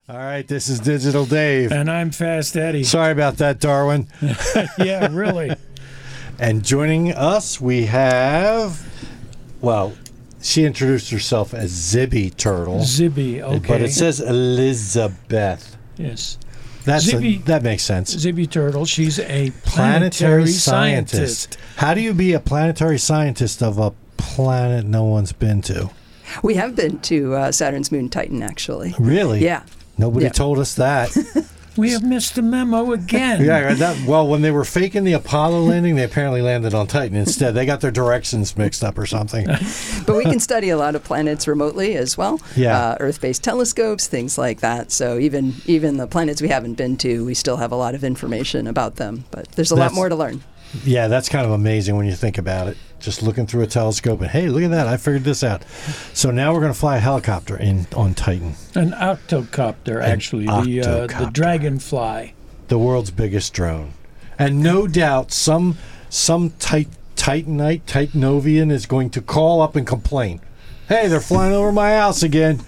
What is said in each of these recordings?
All right, this is Digital Dave. And I'm Fast Eddie. Sorry about that, Darwin. Yeah, really. And joining us, we have, well, she introduced herself as Zibby Turtle. Zibby, okay. But it says Elizabeth. Yes. That makes sense. Zibby Turtle, she's a planetary scientist. How do you be a planetary scientist of a planet no one's been to? We have been to Saturn's moon Titan, actually. Really? Yeah. Nobody told us that. We have missed the memo again. Yeah, well, when they were faking the Apollo landing, they apparently landed on Titan instead. They got their directions mixed up or something. But we can study a lot of planets remotely as well. Yeah. Earth-based telescopes, things like that. So even the planets we haven't been to, we still have a lot of information about them. But there's a lot more to learn. Yeah, that's kind of amazing when you think about it. Just looking through a telescope and, hey, look at that, I figured this out. So now we're going to fly a helicopter on Titan. An octocopter, actually. The Dragonfly. The world's biggest drone. And no doubt some Titanite, Titanovian is going to call up and complain. Hey, they're flying over my house again.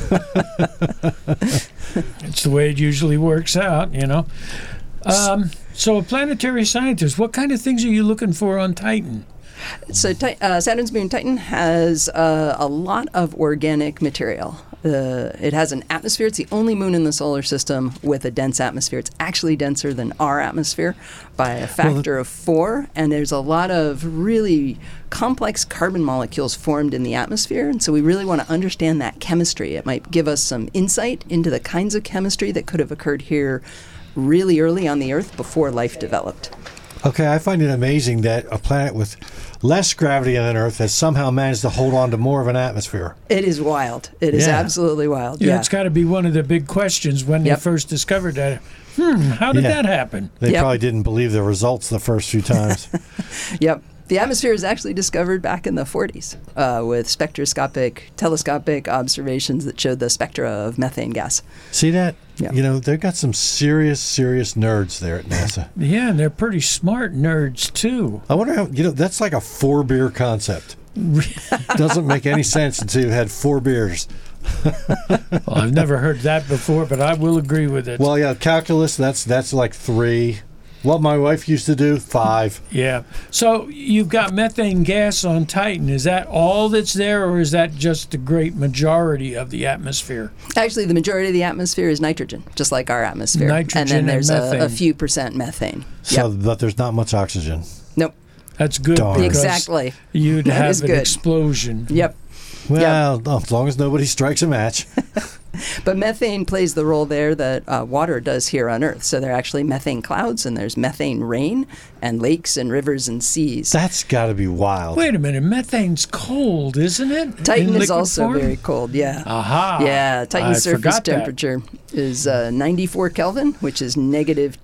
It's the way it usually works out, you know. So a planetary scientist, what kind of things are you looking for on Titan? So Saturn's moon Titan has a lot of organic material. It has an atmosphere. It's the only moon in the solar system with a dense atmosphere. It's actually denser than our atmosphere by a factor of 4. And there's a lot of really complex carbon molecules formed in the atmosphere. And so we really want to understand that chemistry. It might give us some insight into the kinds of chemistry that could have occurred here really early on the Earth before life developed. Okay, I find it amazing that a planet with less gravity than Earth has somehow managed to hold on to more of an atmosphere. It is wild. It is absolutely wild. Yeah, it's got to be one of the big questions when they first discovered that. How did that happen? They probably didn't believe the results the first few times. Yep. The atmosphere was actually discovered back in the 40s with telescopic observations that showed the spectra of methane gas. See that? Yeah. You know, they've got some serious nerds there at NASA. Yeah, and they're pretty smart nerds, too. I wonder how, that's like a 4-beer concept. Doesn't make any sense until you've had 4 beers. Well, I've never heard that before, but I will agree with it. Well, yeah, calculus, that's like 3. What my wife used to do, 5. Yeah. So you've got methane gas on Titan. Is that all that's there, or is that just the great majority of the atmosphere? Actually, the majority of the atmosphere is nitrogen, just like our atmosphere. Nitrogen and then there's and a few percent methane. So, but there's not much oxygen. Nope. That's good. Darn. Exactly. You'd That have is an good. explosion. Yep. Well, as long as nobody strikes a match. But methane plays the role there that water does here on Earth. So there are actually methane clouds, and there's methane rain, and lakes and rivers and seas. That's got to be wild. Wait a minute. Methane's cold, isn't it? Titan In is also form? very cold, yeah. Aha. Yeah, Titan's I surface forgot that. temperature is 94 Kelvin, which is negative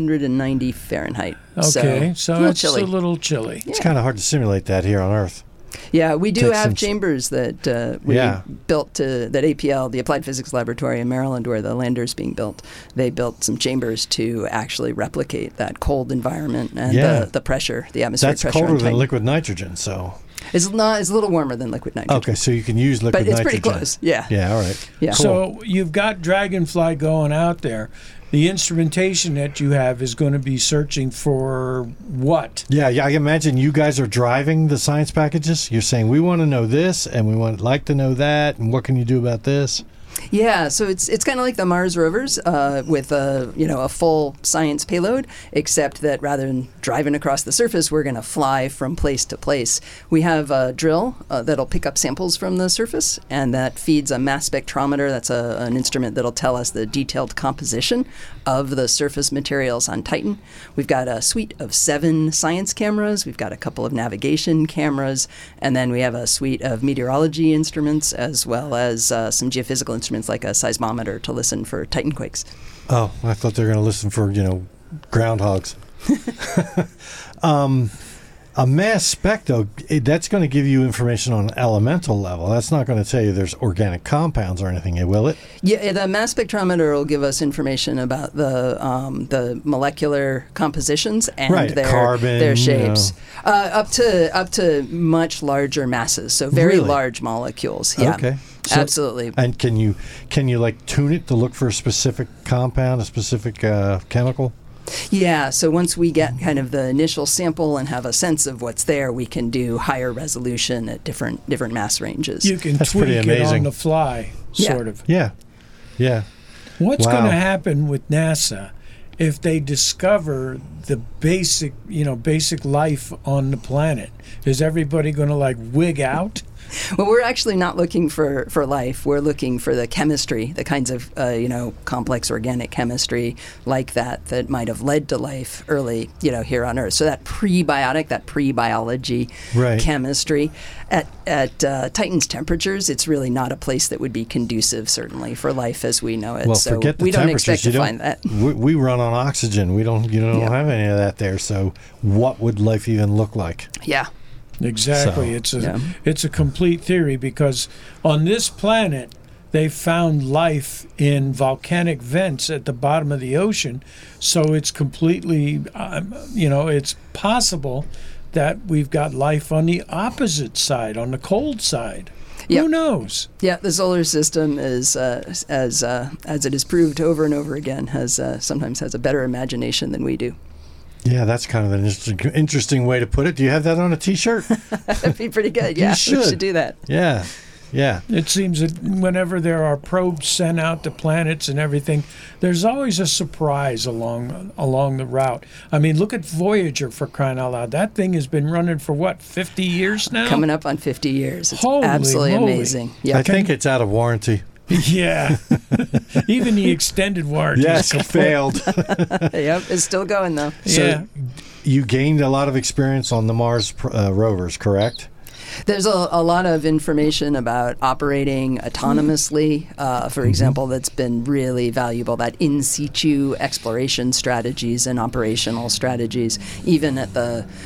290 Fahrenheit. Okay, so a little it's chilly. a little chilly. It's kind of hard to simulate that here on Earth. Yeah, we do Takes have some chambers that we built that APL, the Applied Physics Laboratory in Maryland, where the lander is being built. They built some chambers to actually replicate that cold environment and the pressure, the atmospheric pressure. That's colder on than Titan. liquid nitrogen, so. It's a little warmer than liquid nitrogen. Okay, so you can use liquid but it's nitrogen. pretty close. Yeah. Yeah, all right. Yeah. Cool. So you've got Dragonfly going out there. The instrumentation that you have is going to be searching for what? Yeah, I imagine you guys are driving the science packages. You're saying, we want to know this, and we would like to know that, and what can you do about this? Yeah, so it's kind of like the Mars rovers with a full science payload, except that rather than driving across the surface, we're going to fly from place to place. We have a drill that'll pick up samples from the surface, and that feeds a mass spectrometer. That's an instrument that'll tell us the detailed composition of the surface materials on Titan. We've got a suite of 7 science cameras. We've got a couple of navigation cameras, and then we have a suite of meteorology instruments as well as some geophysical instruments like a seismometer to listen for Titan quakes. Oh, I thought they were going to listen for, groundhogs. A mass spec, though, that's going to give you information on an elemental level. That's not going to tell you there's organic compounds or anything, will it? Yeah, the mass spectrometer will give us information about the molecular compositions and Right, carbon, their shapes, up to much larger masses, so very Really? large molecules. Yeah, Okay. So- absolutely. And can you like tune it to look for a specific compound, a specific chemical? Yeah, so once we get kind of the initial sample and have a sense of what's there, we can do higher resolution at different mass ranges. You can That's tweak pretty it on amazing. the fly, Yeah. sort of. Yeah. Yeah. What's Wow. going to happen with NASA if they discover the basic life on the planet? Is everybody going to like wig out? Well, we're actually not looking for life. We're looking for the chemistry, the kinds of complex organic chemistry like that might have led to life early, here on Earth. So that prebiotic, that pre-biology Right. chemistry at Titan's temperatures, it's really not a place that would be conducive, certainly, for life as we know it. Well, so forget the we don't temperatures. expect to find that. We run on oxygen. We don't. You don't Yeah. have any of that there. So, what would life even look like? Yeah. Exactly. So- It's a complete theory because on this planet they found life in volcanic vents at the bottom of the ocean, so it's completely it's possible that we've got life on the opposite side, on the cold side. Yep. Who knows? Yeah, the solar system is, as it is proved over and over again, sometimes has a better imagination than we do. Yeah, that's kind of an interesting way to put it. Do you have that on a T-shirt? That'd be pretty good. Yeah, we should. should do that. Yeah. Yeah. It seems that whenever there are probes sent out to planets and everything, there's always a surprise along the route. I mean, look at Voyager, for crying out loud. That thing has been running for, 50 years now? Coming up on 50 years. It's Holy absolutely moly. amazing. Yeah. I think it's out of warranty. Yeah. Even the extended warranty. Yes, failed. Yep, it's still going, though. So Yeah. you gained a lot of experience on the Mars rovers, correct? There's a lot of information about operating autonomously, for example, that's been really valuable, that in situ exploration strategies and operational strategies. Even out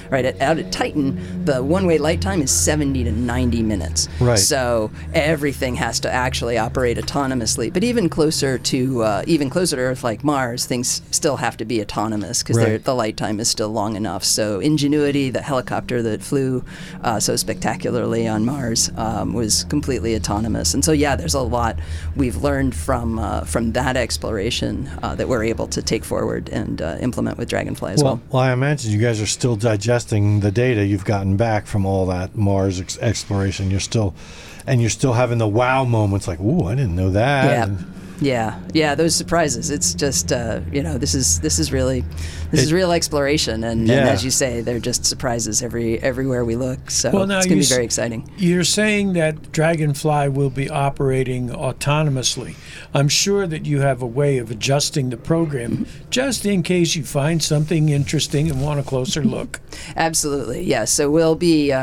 at Titan, the one-way light time is 70 to 90 minutes. Right. So everything has to actually operate autonomously. But even closer to Earth, like Mars, things still have to be autonomous because Right. the light time is still long enough. So Ingenuity, the helicopter that flew so spectacularly on Mars, was completely autonomous. And so, yeah, there's a lot we've learned from that exploration that we're able to take forward and implement with Dragonfly as well. Well, I imagine you guys are still digesting the data you've gotten back from all that Mars exploration. You're still having the wow moments, like, "Ooh, I didn't know that." Yeah. And Yeah, those surprises. It's just this is real exploration, and as you say, they're just surprises everywhere we look. So Well, now it's going you to be very exciting. You're saying that Dragonfly will be operating autonomously. I'm sure that you have a way of adjusting the program just in case you find something interesting and want a closer look. Absolutely, yes. So we'll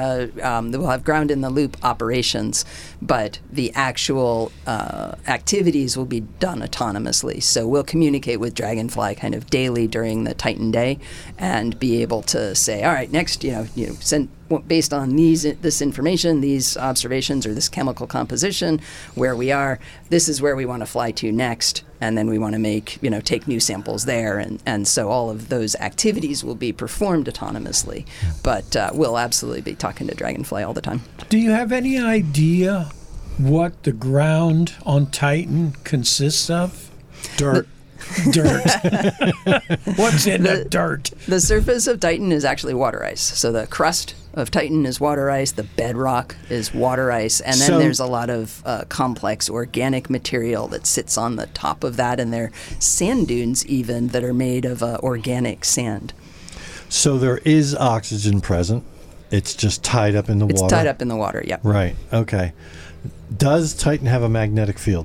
have ground in the loop operations, but the actual activities will be done autonomously. So we'll communicate with Dragonfly kind of daily during the Titan day, and be able to say, all right, next, send based on this information, these observations, or this chemical composition, where we are, this is where we want to fly to next, and then we want to take new samples there, and so all of those activities will be performed autonomously, but we'll absolutely be talking to Dragonfly all the time. Do you have any idea what the ground on Titan consists of? dirt. Dirt. What's in the dirt? The surface of Titan is actually water ice. So the crust of Titan is water ice, the bedrock is water ice, and then there's a lot of complex organic material that sits on the top of that, and there are sand dunes even that are made of organic sand. So there is oxygen present. It's just tied up in the water. It's tied up in the water, yeah. Right. Okay. Does Titan have a magnetic field?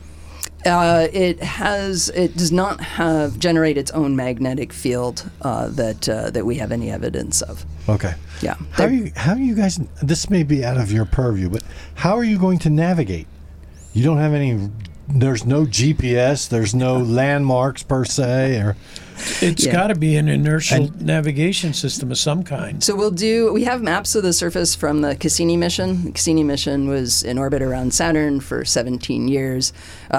It does not generate its own magnetic field that we have any evidence of. Okay. Yeah. How are you guys? This may be out of your purview, but how are you going to navigate? You don't have any there's no GPS, there's no landmarks per se, or It's Yeah. got to be an inertial navigation system of some kind. So we have maps of the surface from the Cassini mission. The Cassini mission was in orbit around Saturn for 17 years.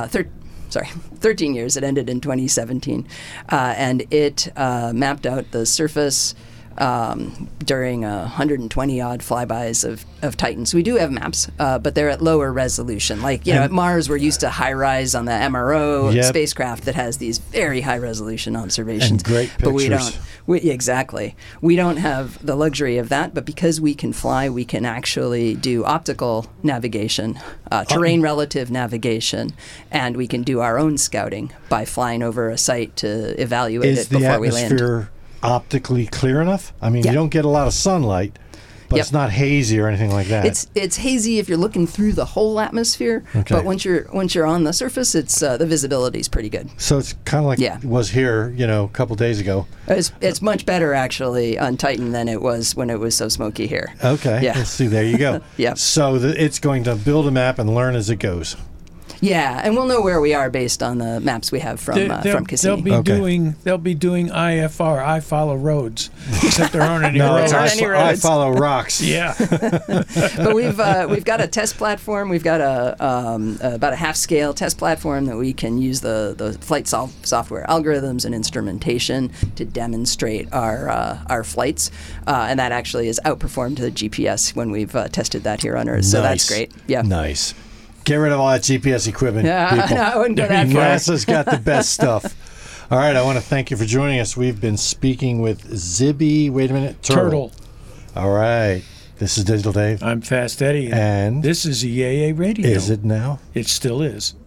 13 years. It ended in 2017. And it mapped out the surface during 120 odd flybys of Titan. So we do have maps, but they're at lower resolution. Like, at Mars, we're used to high rise on the MRO Yep. spacecraft that has these very high resolution observations. And great But we pictures. don't. Exactly. We don't have the luxury of that, but because we can fly, we can actually do optical navigation, terrain relative navigation, and we can do our own scouting by flying over a site to evaluate is it the before we land. atmosphere optically clear enough? I mean, Yeah. you don't get a lot of sunlight, but Yep. it's not hazy or anything like that. It's hazy if you're looking through the whole atmosphere, Okay. but once you're on the surface, it's the visibility is pretty good. So it's kind of like Yeah. it was here, a couple days ago. It's much better actually on Titan than it was when it was so smoky here. Okay. Yeah. Let's see. There you go. Yep. So it's going to build a map and learn as it goes. Yeah, and we'll know where we are based on the maps we have from Cassini. They'll be doing IFR. I follow roads, except there aren't any No, roads. there aren't any I roads. follow rocks. Yeah. But we've got a test platform. We've got about a half scale test platform that we can use the flight software algorithms and instrumentation to demonstrate our flights, and that actually has outperformed the GPS when we've tested that here on Earth. So that's Nice. great. Yeah. Nice. Get rid of all that GPS equipment, Yeah, people. no, I wouldn't go that far. NASA's got the best stuff. All right, I want to thank you for joining us. We've been speaking with Zibby, wait a minute, Turtle. All right. This is Digital Dave. I'm Fast Eddie. And this is EAA Radio. is it now? It still is.